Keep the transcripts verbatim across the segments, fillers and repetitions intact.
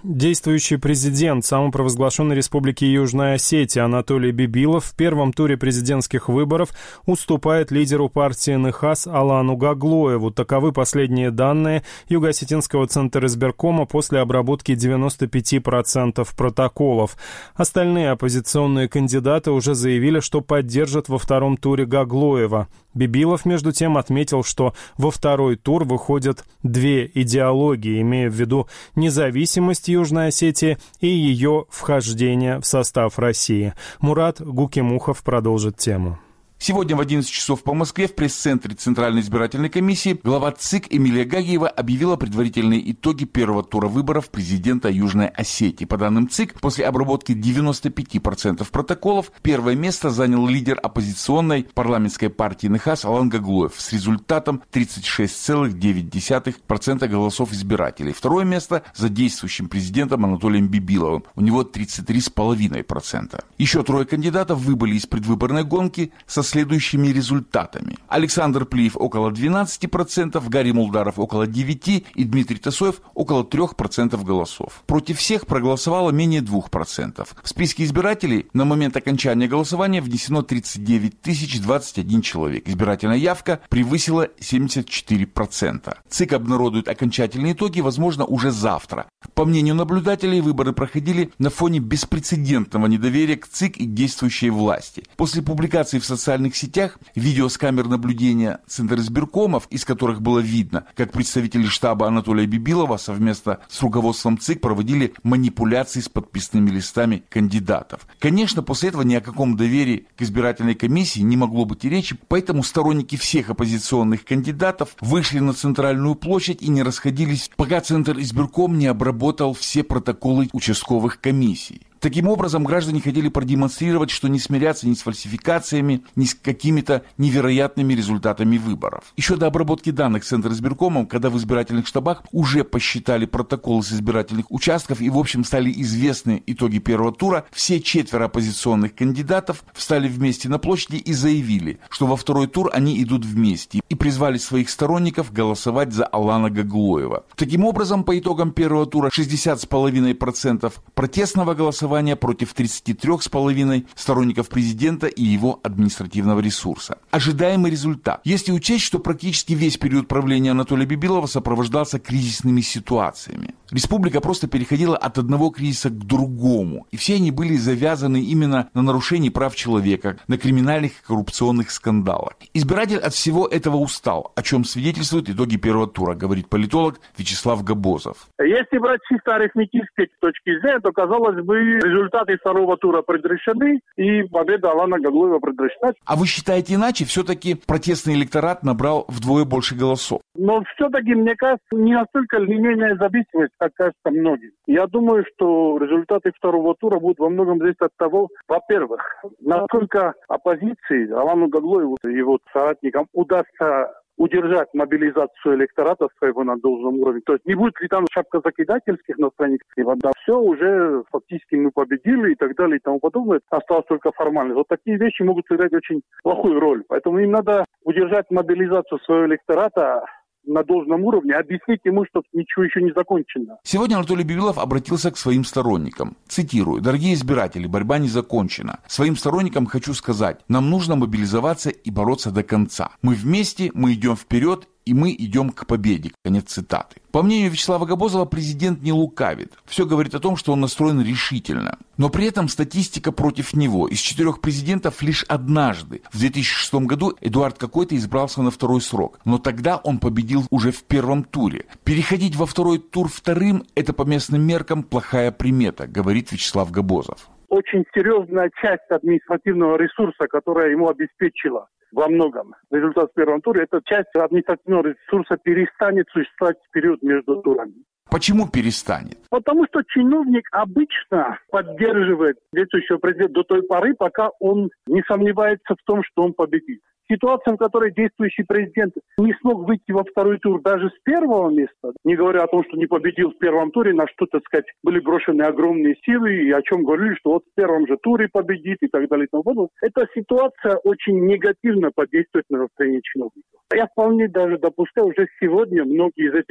Действующий президент самопровозглашенной республики Южная Осетия Анатолий Бибилов в первом туре президентских выборов уступает лидеру партии НХАС Алану Гаглоеву. Таковы последние данные Юго-Осетинского центра избиркома после обработки девяноста пяти процентов протоколов. Остальные оппозиционные кандидаты уже заявили, что поддержат во втором туре Гаглоева. Бибилов, между тем, отметил, что во второй тур выходят две идеологии, имея в виду независимость Южной Осетии и ее вхождение в состав России. Мурат Гукимухов продолжит тему. Сегодня в одиннадцать часов по Москве в пресс-центре Центральной избирательной комиссии глава ЦИК Эмилия Гагиева объявила предварительные итоги первого тура выборов президента Южной Осетии. По данным ЦИК, после обработки девяноста пяти процентов протоколов первое место занял лидер оппозиционной парламентской партии НХАС Алан Гаглоев с результатом тридцать шесть целых девять десятых процента голосов избирателей. Второе место за действующим президентом Анатолием Бибиловым. У него тридцать три целых пять десятых процента. Еще трое кандидатов выбыли из предвыборной гонки со следующими результатами. Александр Плиев около двенадцати процентов, Гарри Мулдаров около девяти процентов и Дмитрий Тасоев около трёх процентов голосов. Против всех проголосовало менее двух процентов. В списке избирателей на момент окончания голосования внесено тридцать девять тысяч двадцать один человек. Избирательная явка превысила семьдесят четыре процента. ЦИК обнародует окончательные итоги, возможно, уже завтра. По мнению наблюдателей, выборы проходили на фоне беспрецедентного недоверия к ЦИК и действующей власти. После публикации в социальных сетях видео с камер наблюдения Центризбиркомов, из которых было видно, как представители штаба Анатолия Бибилова совместно с руководством ЦИК проводили манипуляции с подписными листами кандидатов. Конечно, после этого ни о каком доверии к избирательной комиссии не могло быть и речи, поэтому сторонники всех оппозиционных кандидатов вышли на центральную площадь и не расходились, пока Центризбирком не обработал все протоколы участковых комиссий. Таким образом, граждане хотели продемонстрировать, что не смирятся ни с фальсификациями, ни с какими-то невероятными результатами выборов. Еще до обработки данных Центризбиркомом, когда в избирательных штабах уже посчитали протоколы с избирательных участков и, в общем, стали известны итоги первого тура, все четверо оппозиционных кандидатов встали вместе на площади и заявили, что во второй тур они идут вместе, и призвали своих сторонников голосовать за Алана Гаглоева. Таким образом, по итогам первого тура шестьдесят целых пять десятых процента протестного голосования против тридцати трёх целых пяти десятых процента сторонников президента и его административного ресурса. Ожидаемый результат. Если учесть, что практически весь период правления Анатолия Бибилова сопровождался кризисными ситуациями. Республика просто переходила от одного кризиса к другому, и все они были завязаны именно на нарушении прав человека, на криминальных и коррупционных скандалах. Избиратель от всего этого устал, о чем свидетельствуют итоги первого тура, говорит политолог Вячеслав Габозов. Если брать чисто арифметической точки зрения, то, казалось бы, результаты второго тура предрешены, и победа Алана Гаглоева предрешена. А вы считаете иначе? Все-таки протестный электорат набрал вдвое больше голосов. Но все-таки, мне кажется, не настолько линейная зависимость, как кажется многим. Я думаю, что результаты второго тура будут во многом зависеть от того, во-первых, насколько оппозиции, Алану Гаглоеву и его соратникам удастся удержать мобилизацию электората своего на должном уровне. То есть не будет ли там шапкозакидательских настроений, либо да, все, уже фактически мы победили и так далее и тому подобное. Осталось только формальность. Вот такие вещи могут сыграть очень плохую роль. Поэтому им надо удержать мобилизацию своего электората на должном уровне, объяснить ему, что ничего еще не закончено. Сегодня Анатолий Бибилов обратился к своим сторонникам. Цитирую: «Дорогие избиратели, борьба не закончена. Своим сторонникам хочу сказать, нам нужно мобилизоваться и бороться до конца. Мы вместе, мы идем вперед, и мы идем к победе». Конец цитаты. По мнению Вячеслава Габозова, президент не лукавит. Все говорит о том, что он настроен решительно. Но при этом статистика против него. Из четырех президентов лишь однажды, в две тысячи шестом году, Эдуард Какой-то избрался на второй срок. Но тогда он победил уже в первом туре. Переходить во второй тур вторым – это по местным меркам плохая примета, говорит Вячеслав Габозов. Очень серьезная часть административного ресурса, которая ему обеспечила во многом результат в первом туре, эта часть административного ресурса перестанет существовать в период между турами. Почему перестанет? Потому что чиновник обычно поддерживает действующего президента до той поры, пока он не сомневается в том, что он победит. Ситуация, в которой действующий президент не смог выйти во второй тур даже с первого места, не говоря о том, что не победил в первом туре, на что, так сказать, были брошены огромные силы, и о чем говорили, что вот в первом же туре победит и так далее и тому подобное. Эта ситуация очень негативно подействует на настроение чиновников. Я вполне даже допускаю, уже сегодня многие из этих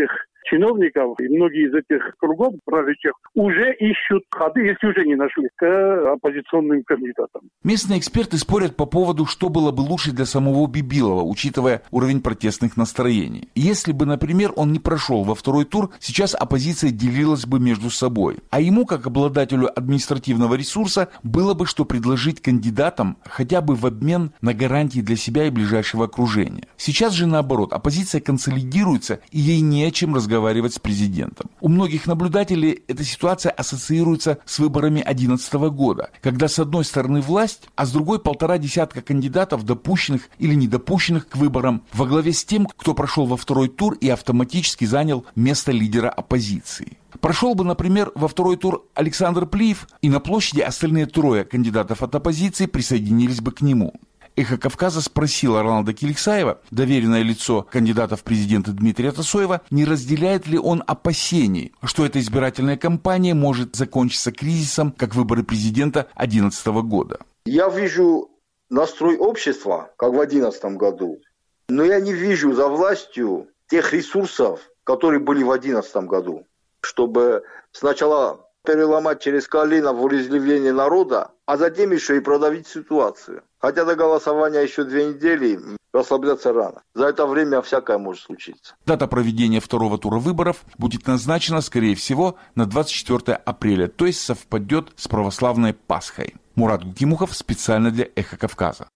чиновников и многие из этих кругов правящих уже ищут ходы, если уже не нашли, к оппозиционным кандидатам. Местные эксперты спорят по поводу, что было бы лучше для самого Бибилова, учитывая уровень протестных настроений. Если бы, например, он не прошел во второй тур, сейчас оппозиция делилась бы между собой. А ему, как обладателю административного ресурса, было бы что предложить кандидатам хотя бы в обмен на гарантии для себя и ближайшего окружения. Сейчас же наоборот, оппозиция консолидируется и ей не о чем разговаривать с президентом. У многих наблюдателей эта ситуация ассоциируется с выборами две тысячи одиннадцатого года, когда с одной стороны власть, а с другой полтора десятка кандидатов, допущенных или недопущенных к выборам, во главе с тем, кто прошел во второй тур и автоматически занял место лидера оппозиции. Прошел бы, например, во второй тур Александр Плиев, и на площади остальные трое кандидатов от оппозиции присоединились бы к нему. «Эхо Кавказа» спросила Роланда Киликсаева, доверенное лицо кандидата в президенты Дмитрия Тасоева, не разделяет ли он опасений, что эта избирательная кампания может закончиться кризисом, как выборы президента две тысячи одиннадцатого года. Я вижу настрой общества, как в две тысячи одиннадцатом году, но я не вижу за властью тех ресурсов, которые были в две тысячи одиннадцатом году, чтобы сначала переломать через колено волеизъявление народа, а затем еще и продавить ситуацию. Хотя до голосования еще две недели, расслабляться рано. За это время всякое может случиться. Дата проведения второго тура выборов будет назначена, скорее всего, на двадцать четвёртое апреля, то есть совпадет с православной Пасхой. Мурат Гукимухов специально для «Эхо Кавказа».